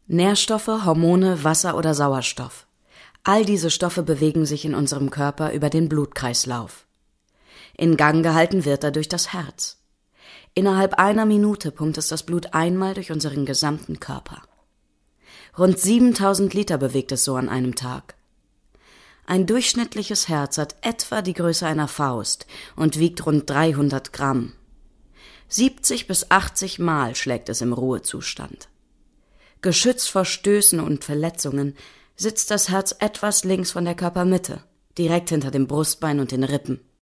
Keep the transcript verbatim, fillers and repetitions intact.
Nährstoffe, Hormone, Wasser oder Sauerstoff. All diese Stoffe bewegen sich in unserem Körper über den Blutkreislauf. In Gang gehalten wird er durch das Herz. Innerhalb einer Minute pumpt es das Blut einmal durch unseren gesamten Körper. Rund siebentausend Liter bewegt es so an einem Tag. Ein durchschnittliches Herz hat etwa die Größe einer Faust und wiegt rund dreihundert Gramm. siebzig bis achtzig Mal schlägt es im Ruhezustand. Geschützt vor Stößen und Verletzungen sitzt das Herz etwas links von der Körpermitte, direkt hinter dem Brustbein und den Rippen.